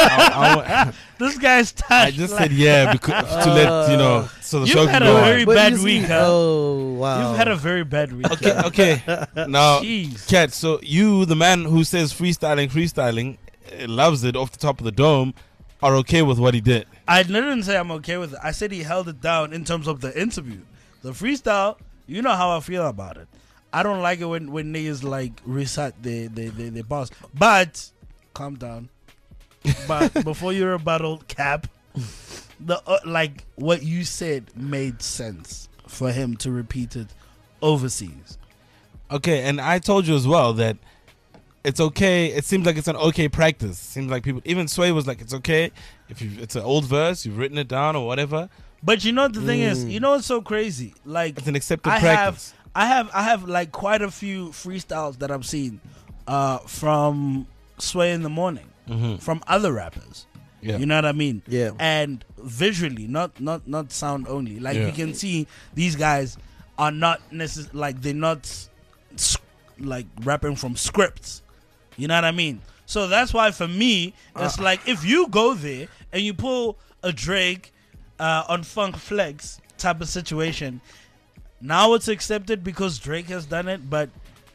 I, This guy's touched. I just like- said yeah because to let you know so the You've show had can a go very on. But bad you see- week, huh? Oh wow. You've had a very bad week. Okay, okay. Now, Jeez. Kat, so you, the man who says freestyling, freestyling, uh, loves it off the top of the dome, are okay with what he did. I didn't say I'm okay with it. I said he held it down in terms of the interview. The freestyle, you know how I feel about it. I don't like it when, when niggas like recite their, their, their, their bars. But, calm down. But before you rebuttal, Cap, the uh, like what you said made sense for him to repeat it overseas. Okay, and I told you as well that it's okay. It seems like it's an okay practice. Seems like people, even Sway was like, it's okay if you, it's an old verse, you've written it down or whatever. But you know what the thing is, Mm. you know what's so crazy? Like It's an accepted I practice. have, I have, I have like quite a few freestyles that I've seen uh, from Sway in the Morning, Mhm. from other rappers. Yeah. You know what I mean? Yeah. And visually, not not not sound only. Like Yeah. you can see these guys are not necess- like they're not s- like rapping from scripts. You know what I mean? So that's why for me, it's Uh. like if you go there and you pull a Drake uh, on Funk Flex type of situation, now it's accepted because Drake has done it, but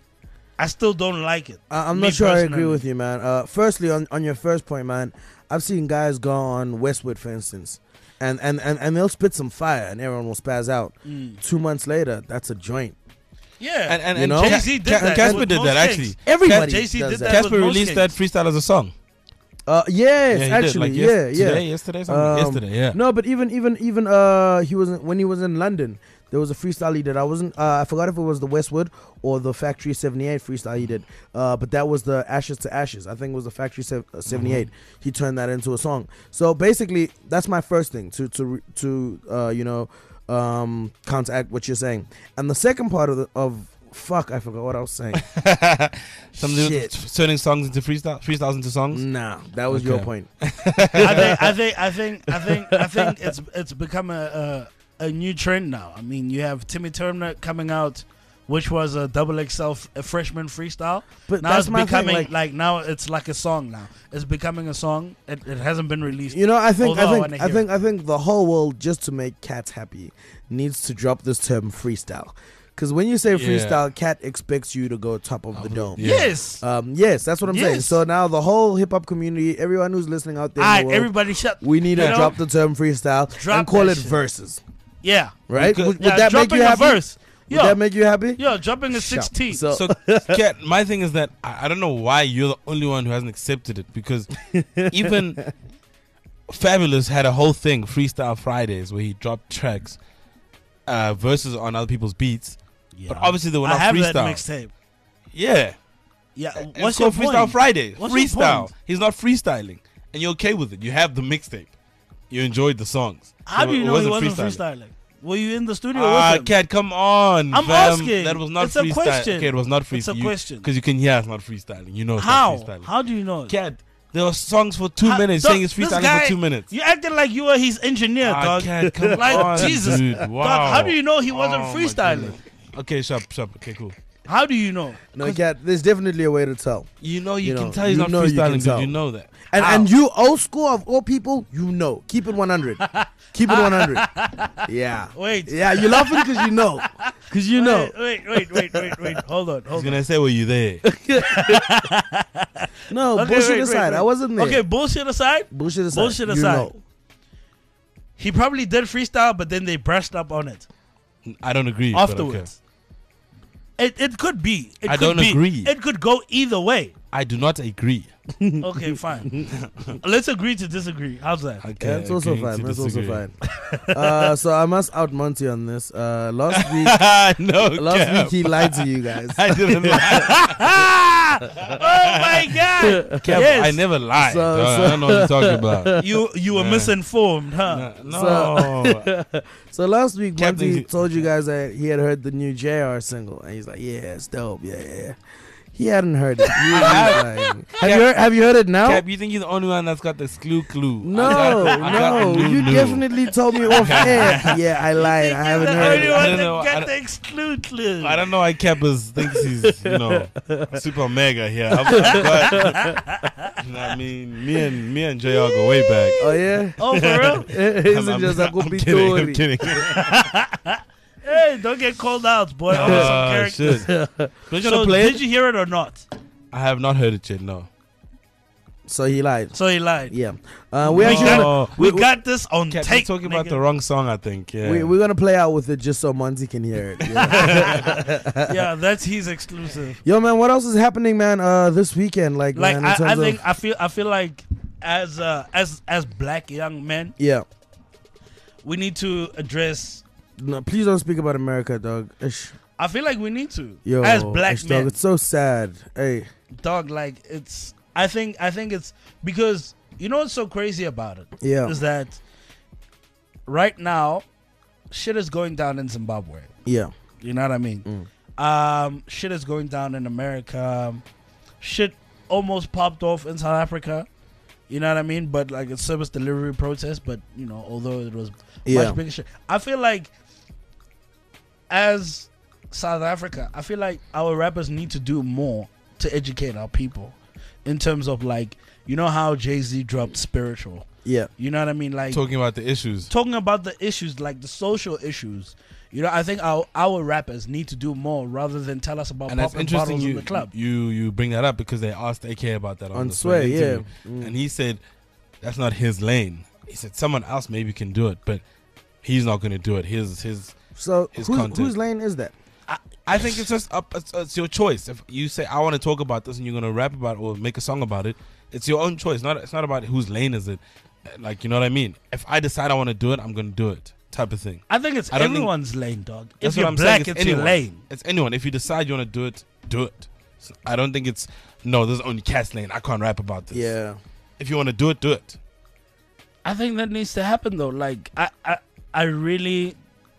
I still don't like it. I- I'm Me not sure I agree personally. with you, man. Uh, firstly, on, on your first point, man, I've seen guys go on Westwood, for instance, and, and, and, and they'll spit some fire and everyone will spaz out. Mm. Two months later, that's a joint. Yeah, And and, You and know? Jay-Z did Ca- that Casper with did most that Kings. actually. Everybody Jay-Z does did that. that. Casper with most released that Kings. freestyle as a song. Uh, yes, Yeah, he actually, did, like yeah, yes- yeah. today, yesterday, something. Um, yesterday, yeah. No, but even even even uh, he was when he was in London. There was a freestyle he did. I wasn't. Uh, I forgot if it was the Westwood or the Factory seventy-eight freestyle he did. Uh, but that was the Ashes to Ashes. I think it was the Factory sev- uh, seventy-eight. He turned that into a song. So basically, that's my first thing to to re- to uh, you know um, counteract what you're saying. And the second part of the of fuck, I forgot what I was saying. Something Shit. with turning songs into freestyle, freestyles into songs. Nah, that was your Okay. point. I think I think I think I think I think it's it's become a, a a new trend now. I mean, you have Timmy Turner coming out, which was a double X L f- a freshman freestyle. But now that's it's my thing, becoming like- like, now it's like a song. Now it's becoming a song. It, it hasn't been released. You know, I think, although I wanna think, I hear think, it. I think the whole world, just to make cats happy, needs to drop this term freestyle. Because when you say Yeah. freestyle, cat expects you to go top of the dome. Yeah. Yes. Um, yes, that's what I'm saying. Yes. So now the whole hip hop community, everyone who's listening out there, All in right, the world, everybody, shut. we need you to know? drop the term freestyle Drop and call that it shit. verses. Yeah. Right? Because- Would, would Yeah, that make dropping you a happy? verse. Would Yo, that make you happy? yo, dropping a Sharp. sixteen. So, So, Kat, my thing is that I, I don't know why you're the only one who hasn't accepted it because even Fabulous had a whole thing, Freestyle Fridays, where he dropped tracks, uh, verses on other people's beats. Yeah. But obviously they were I not have that freestyle. mixtape. Yeah. Yeah. It's What's your called Freestyle point? Fridays. What's your freestyle. point? He's not freestyling. And you're okay with it. You have the mixtape. You enjoyed the songs. How So do you it know he wasn't wasn't freestyling? Were you in the studio Ah, with him? Kat, come on. I'm fam. asking. That was not It's a freestyle. question. Okay, it was not freestyle. It's a question. Because you can hear it's not freestyling. You know it's How? not freestyling. How do you know? it? Kat, there were songs for two How- minutes Dog, saying it's this freestyling guy- for two minutes. You acting like you were his engineer, Ah, dog. Kat, come like on, Jesus, dude. dog. Wow. How do you know he wasn't Oh, my freestyling? goodness. Okay, sharp, sharp. Okay, cool. How do you know? no, cat, there's definitely a way to tell. You know, you, You can know, tell he's you not know you can freestyling. Did tell. you know that? And How? and you old school of all people, you know. Keep it one hundred. Keep it one hundred. Yeah. Wait. Yeah, you're laughing because you know. Because you know. Wait, wait, wait, wait, wait, wait. Hold on, He's hold on. gonna say, "Were you there?" No, Okay, bullshit wait, wait, aside. wait. I wasn't there. Okay, bullshit aside. Bullshit aside. Bullshit you aside. know. He probably did freestyle, but then they brushed up on it I don't agree. but okay. afterwards. It it could be. It I could don't be. agree. It could go either way. I do not agree. Okay, fine. Let's agree to disagree. How's that? Okay, Yeah, that's also agreeing fine. to That's also disagree. fine. uh, so I must out Monty on this. Uh, last week, no, last Cap. week he lied to you guys. I didn't lie. Oh my god! Cap, Yes. I never lied. So- dog. so- I don't know what you're talking about. You you were Yeah. misinformed, huh? No. So last week, Captain- Monty told you guys that he had heard the new J R single, and he's like, "Yeah, it's dope. Yeah, yeah." yeah." He hadn't heard it. He was have. lying. Have you heard, have you heard it now? Cap, you think you're the only one that's got the clue clue? No, I got, I got no. the new You new. definitely told me off air. Yeah, I lied. I haven't the heard only it. I one don't that know, I got don't- the exclude clue. I don't know why Cap is, thinks he's, you know, super mega here. I'm, I'm glad. You know what I mean? Me and me and J R go way back. Oh yeah. Oh, for real? It's I'm, just I'm, a I'm kidding. I'm kidding. Hey, don't get called out, boy. Over some Ah, characters. shit. Don't you So, wanna play did it? you hear it or not? I have not heard it yet. No. So he lied. So he lied. Yeah. Uh, we We actually got, Oh. we we- got this on Cap, tape. you're talking about nigga. the wrong song, I think. Yeah. we, we're gonna play out with it just so Monty can hear it. Yeah. Yeah, that's his exclusive. Yo, man, what else is happening, man? Uh, this weekend, like, Like man, in I, terms I think of, I feel I feel like as uh, as as black young men, yeah. we need to address. No, please don't speak about America, dog. Ish. I feel like we need to Yo, as black ish, men. dog, it's so sad. Hey, Dog, like it's. I think I think it's because you know what's so crazy about it yeah, is that right now, shit is going down in Zimbabwe. yeah, You know what I mean? Um, shit is going down in America. Shit almost popped off in South Africa. You know what I mean? But like a service delivery protest. But you know, although it was yeah. much bigger shit, I feel like as South Africa, I feel like our rappers need to do more to educate our people in terms of like, you know how Jay-Z dropped Spiritual. Yeah. You know what I mean? Like Talking about the issues. talking about the issues, like the social issues. You know, I think our our rappers need to do more rather than tell us about And that's popping interesting bottles you, in the club. you you bring that up because they asked A K about that on, On the Sway, Sway yeah. interview. Mm. And he said that's not his lane. He said someone else maybe can do it, but he's not going to do it. His his So his whose, content. whose lane is that? I, I think it's just up. It's, it's your choice. If you say I want to talk about this and you're going to rap about it or make a song about it, it's your own choice. Not it's not about whose lane is it. Like, you know what I mean? If I decide I want to do it, I'm going to do it. Type of thing. I think it's I don't think- everyone's lane, dog. That's If you're what I'm black, saying. it's your anyone. lane. It's anyone. If you decide you want to do it, do it. So I don't think it's no. There's only Cat's lane. I can't rap about this. Yeah. If you want to do it, do it. I think that needs to happen though. Like I, I, I really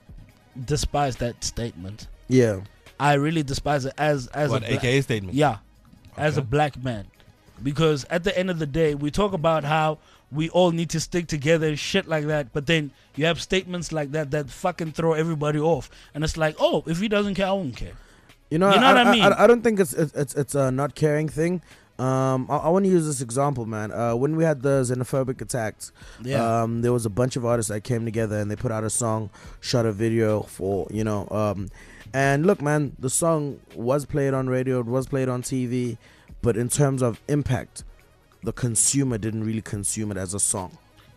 despise that statement. Yeah. I really despise it as as What a bla- A K A statement? Yeah, as a Okay. black man, because at the end of the day, we talk about how we all need to stick together and shit like that. But then you have statements like that that fucking throw everybody off, and it's like, oh, if he doesn't care, I won't care. You know, You know I, what I mean? I, I don't think it's it's it's, it's a not caring thing. Um, I, I want to use this example, man. Uh, when we had the xenophobic attacks, Yeah. um, there was a bunch of artists that came together and they put out a song, shot a video for, you know, um, and look, man, the song was played on radio, it was played on T V, but in terms of impact, the consumer didn't really consume it as a song.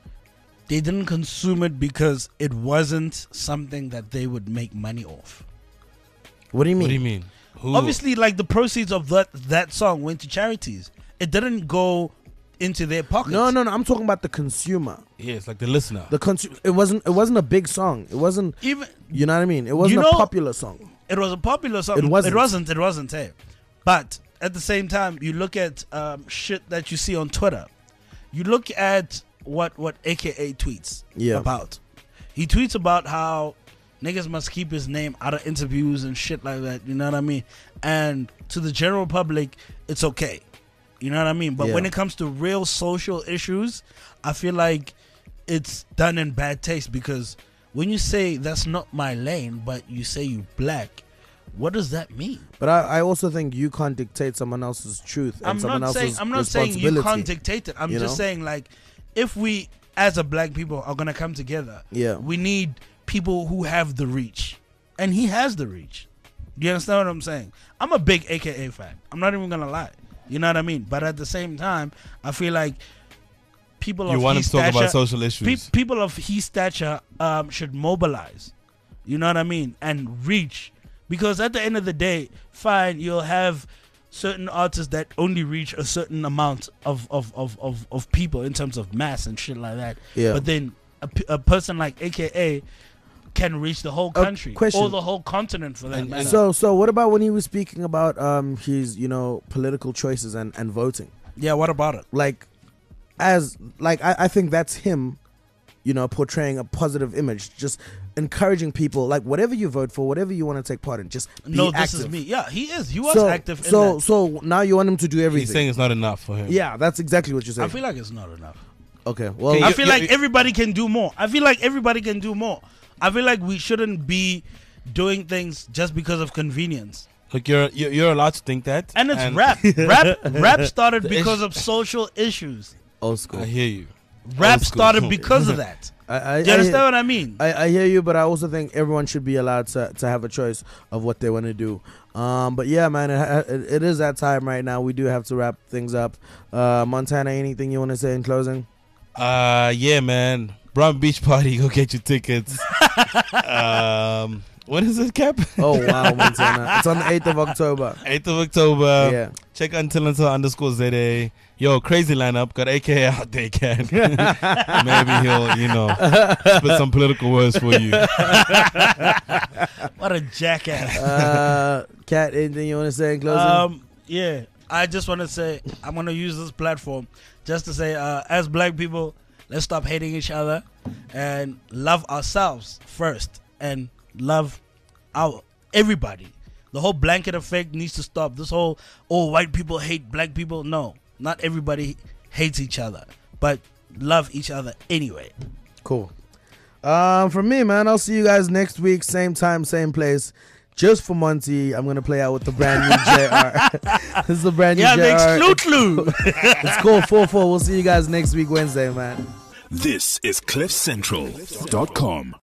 They didn't consume it because it wasn't something that they would make money off. What do you mean? What do you mean? Who? Obviously, like the proceeds of that that song went to charities. It didn't go into their pockets. No, no, no. I'm talking about the consumer. Yeah, it's like the listener. The consu- It wasn't. It wasn't a big song. It wasn't. Even You know what I mean? It wasn't You know- a popular song. it was a popular song. It wasn't. It wasn't. It wasn't. Hey. But at the same time, you look at um, shit that you see on Twitter. You look at what what A K A tweets Yeah. about. He tweets about how niggas must keep his name out of interviews and shit like that. You know what I mean? And to the general public, it's okay. You know what I mean? But Yeah. when it comes to real social issues, I feel like it's done in bad taste, because when you say that's not my lane, but you say you black, what does that mean? But I, I also think you can't dictate someone else's truth and I'm someone not saying else's I'm not saying you responsibility. can't dictate it. I'm you just know? saying, like, if we as a black people are gonna come together, Yeah. we need people who have the reach, and he has the reach. Do you understand what I'm saying? I'm a big A K A fan. I'm not even gonna lie. You know what I mean? But at the same time, I feel like people You of want his to talk stature, about social issues. pe- people of his stature um, should mobilize. You know what I mean? And reach, because at the end of the day, fine, you'll have certain artists that only reach a certain amount of of, of, of, of people in terms of mass and shit like that. Yeah. But then a, p- a person like A K A can reach the whole A country question. or the whole continent for that And- matter. and So, so what about when he was speaking about um his, you know, political choices and, and voting? yeah, what about it? Like, as like I, I think that's him, you know, portraying a positive image. Just encouraging people, like whatever you vote for, whatever you want to take part in, just be No, this active. is me. Yeah, he is. He was so, active in so, that. so now you want him to do everything. He's saying it's not enough for him. Yeah, that's exactly what you're saying. I feel like it's not enough. Okay, well, Okay, I you- feel you- like you- everybody can do more. I feel like everybody can do more. I feel like we shouldn't be doing things just because of convenience. Look, you're you're, you're allowed to think that, And it's rap. Rap rap started The because issue- of social issues. old school. I hear you. Rap Old school. started because of that. I, I, Do you understand I, what I mean? I, I hear you, but I also think everyone should be allowed to, to have a choice of what they want to do. Um, but yeah, man, it, it, it is that time right now. We do have to wrap things up. Uh, Montana, anything you want to say in closing? Uh, yeah, man. Brown Beach Party, go get your tickets. um, when is it, Cap? Oh, wow, Montana. It's on the eighth of October. eighth of October. Yeah. Check Until Until underscore Z A. Yo, crazy lineup. Got A K A out there, Cat. Maybe he'll, you know, spit some political words for you. What a jackass. Uh, Kat, anything you want to say in closing? Um, yeah, I just want to say I'm going to use this platform just to say, uh, as black people, let's stop hating each other and love ourselves first and love our everybody. The whole blanket effect needs to stop. This whole, oh, white people hate black people. No, not everybody hates each other, but love each other anyway. Cool. Um, for me, man, I'll see you guys next week, same time, same place. Just for Monty, I'm gonna play out with the brand new J R. This is the brand new Yeah, J R. the exclude. It's called four four. We'll see you guys next week, Wednesday, man. This is cliff central dot com.